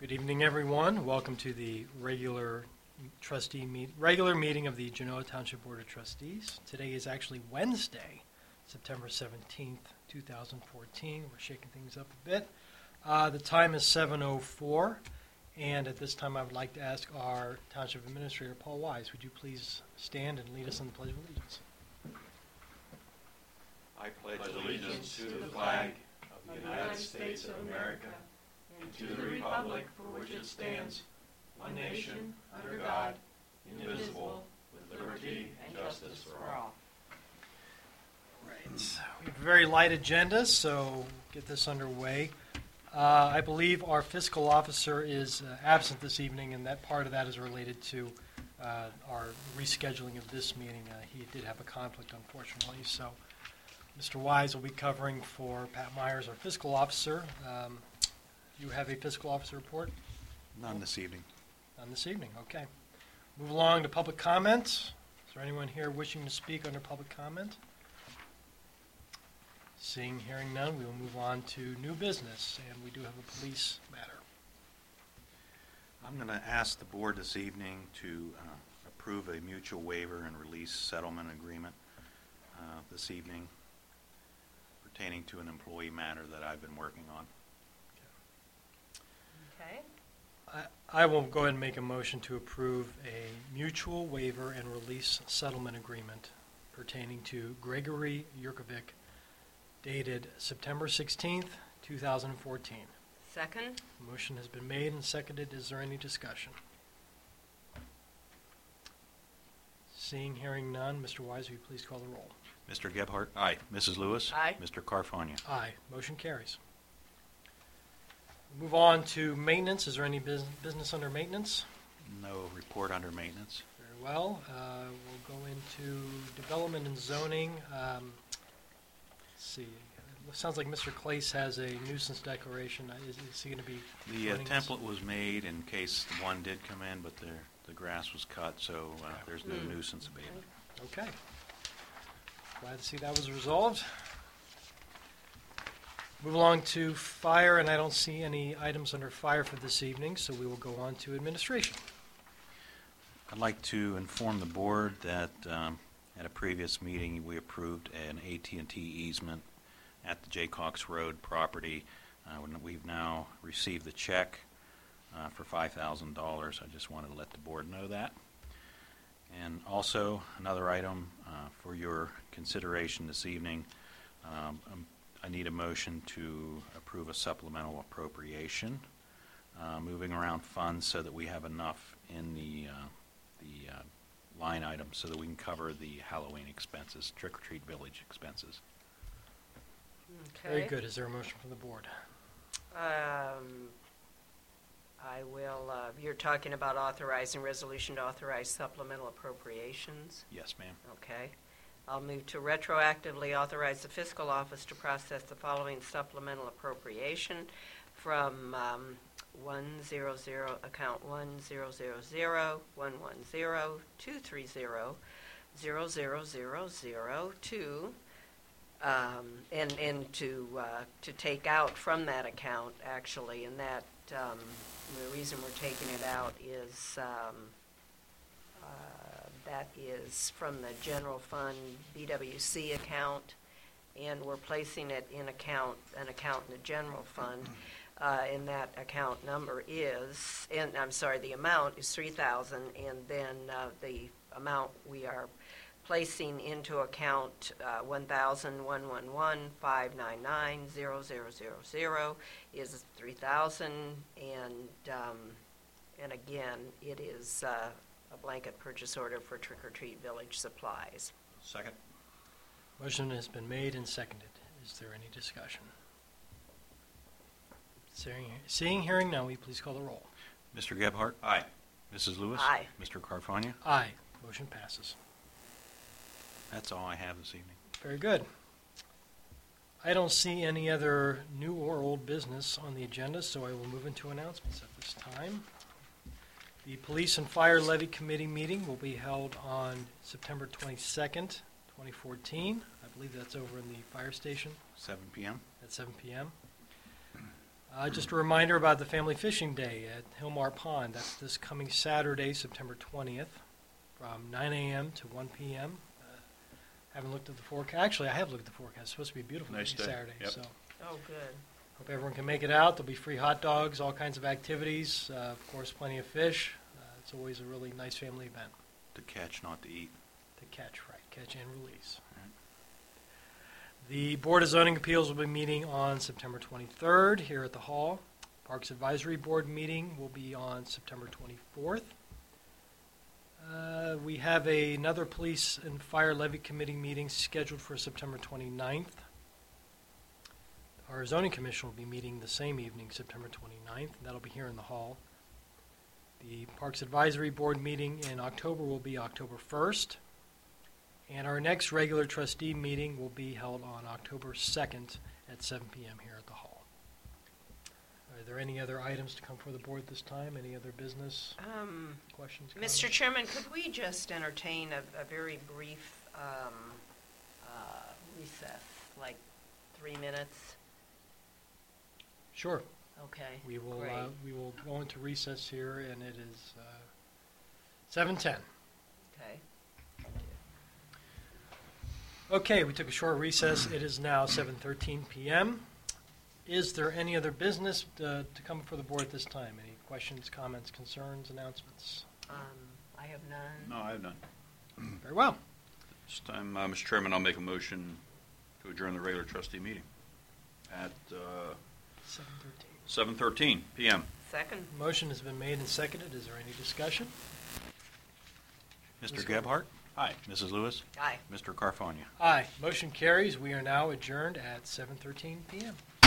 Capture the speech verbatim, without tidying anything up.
Good evening, everyone. Welcome to the regular trustee meet, regular meeting of the Genoa Township Board of Trustees. Today is actually Wednesday, September seventeenth, two thousand fourteen. We're shaking things up a bit. Uh, the time is seven oh four, and at this time I would like to ask our Township Administrator, Paul Wise, would you please stand and lead us in the Pledge of Allegiance? I pledge allegiance to the flag of the United States of America and to the republic for which it stands, one nation, under God, indivisible, with liberty and justice for all. Right. We have a very light agenda, so get this underway. Uh, I believe our fiscal officer is uh, absent this evening, and that part of that is related to uh, our rescheduling of this meeting. Uh, he did have a conflict, unfortunately, so Mister Wise will be covering for Pat Myers, our fiscal officer. Um, you have a fiscal officer report? None this evening. None this evening, okay. Move along to public comments. Is there anyone here wishing to speak under public comment? Seeing, hearing none, we will move on to new business, and we do have a police matter. I'm going to ask the board this evening to uh, approve a mutual waiver and release settlement agreement uh, this evening pertaining to an employee matter that I've been working on. Okay. I, I will go ahead and make a motion to approve a mutual waiver and release settlement agreement pertaining to Gregory Yurkovic, dated September sixteenth, two thousand fourteen. Second. Motion has been made and seconded. Is there any discussion? Seeing, hearing none, Mister Wise, will you please call the roll? Mister Gebhardt? Aye. Missus Lewis? Aye. Mister Carfagna? Aye. Motion carries. Move on to maintenance. Is there any bus- business under maintenance? No report under maintenance. Very well. Uh, we'll go into development and zoning. Um, let's see. It sounds like Mister Clace has a nuisance declaration. Uh, Is, is he going to be The uh, running this? template was made in case one did come in, but the, the grass was cut, so uh, there's no Mm. nuisance abatement. Okay. Glad to see that was resolved. Move along to fire, and I don't see any items under fire for this evening, so we will go on to administration. I'd like to inform the board that um, at a previous meeting, we approved an A T and T easement at the Jaycox Road property. Uh, when We've now received the check uh, for five thousand dollars. I just wanted to let the board know that. And also, another item uh, for your consideration this evening, um, um, I need a motion to approve a supplemental appropriation, uh, moving around funds so that we have enough in the uh, the uh, line item so that we can cover the Halloween expenses, trick-or-treat village expenses. Okay. Very good. Is there a motion from the board? Um, I will, uh, you're talking about authorizing resolution to authorize supplemental appropriations. Yes, ma'am. Okay. I'll move to retroactively authorize the fiscal office to process the following supplemental appropriation from um, one hundred, account one thousand, one ten, two thirty, zero zero zero zero two, um, and and to uh, to take out from that account, actually, and that um, the reason we're taking it out is um, uh, that is from the general fund B W C account, and we're placing it in account an account in the general fund. Uh, and that account number is, and I'm sorry, the amount is three thousand, and then uh, the amount we are placing into account uh, one thousand, one eleven, five ninety-nine, zero zero zero zero is three thousand, and um, and again, it is uh, a blanket purchase order for Trick or Treat Village supplies. Second. Motion has been made and seconded. Is there any discussion? Seeing, seeing hearing none, will you please call the roll? Mister Gebhardt? Aye. Missus Lewis? Aye. Mister Carfagna? Aye. Motion passes. That's all I have this evening. Very good. I don't see any other new or old business on the agenda, so I will move into announcements at this time. The Police and Fire Levy Committee meeting will be held on September twenty-second, twenty fourteen. I believe that's over in the fire station seven p.m. at seven p.m. Uh, just a reminder about the Family Fishing Day at Hillmar Pond. That's this coming Saturday, September twentieth, from nine a.m. to one p.m. Uh, haven't looked at the forecast. Actually, I have looked at the forecast. It's supposed to be a beautiful Nice day day. Saturday. Yep. So Oh, good. hope everyone can make it out. There'll be free hot dogs, all kinds of activities. Uh, of course, plenty of fish. Uh, it's always a really nice family event To catch, not to eat. to catch, right? Catch and release. The Board of Zoning Appeals will be meeting on September twenty-third here at the Hall. Parks Advisory Board meeting will be on September twenty-fourth. Uh, we have a, another Police and Fire Levy Committee meeting scheduled for September twenty-ninth. Our Zoning Commission will be meeting the same evening, September twenty-ninth. And that'll be here in the Hall. The Parks Advisory Board meeting in October will be October first. And our next regular trustee meeting will be held on October second at seven p.m. here at the Hall. Are there any other items to come before the board this time? Any other business Um, questions? Mister comments? Chairman, could we just entertain a, a very brief um, uh, recess, like three minutes? Sure. Okay. We will, Great. uh, we will go into recess here, and it is uh, seven ten. Okay. Okay, we took a short recess. It is now seven thirteen p.m. Is there any other business uh, to come before the board at this time? Any questions, comments, concerns, announcements? Um, I have none. No, I have none. Very well. This time, uh, Mister Chairman, I'll make a motion to adjourn the regular trustee meeting at uh, seven thirteen. seven thirteen p.m. Second? Motion has been made and seconded. Is there any discussion? Mister Mister Gebhardt? Aye. Missus Lewis? Aye. Mister Carfagna? Aye. Motion carries. We are now adjourned at seven thirteen p.m.